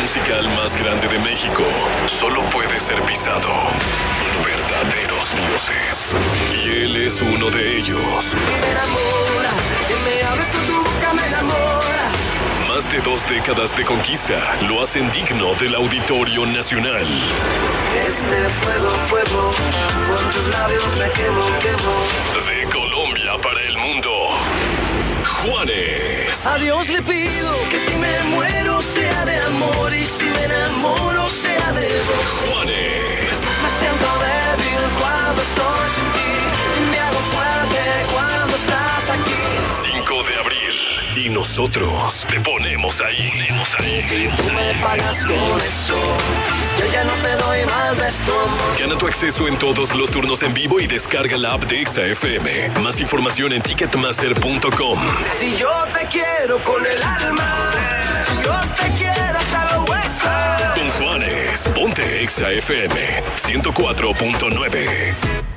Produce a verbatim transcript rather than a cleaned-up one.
musical más grande de México solo puede ser pisado por verdaderos dioses. Y él es uno de ellos. Me enamora, que me hables con tu boca me enamora. Más de dos décadas de conquista lo hacen digno del Auditorio Nacional. Este fuego, fuego, con tus labios me quemo, quemo. De Colombia para el mundo, Juanes. A Dios le pido que si me muero sea de amor y si me enamoro sea de vos. Juanes. Me siento débil cuando estoy sin ti, me hago fuerte cuando estás aquí. cinco de abril. Y nosotros te ponemos ahí. Ponemos ahí. Y si tú me pagas con eso, yo ya no te doy más de esto. Gana tu acceso en todos los turnos en vivo y descarga la app de Exa F M. Más información en ticketmaster punto com. Si yo te quiero con el alma, si yo te quiero hasta los huesos. Con Juanes, ponte Exa F M ciento cuatro punto nueve.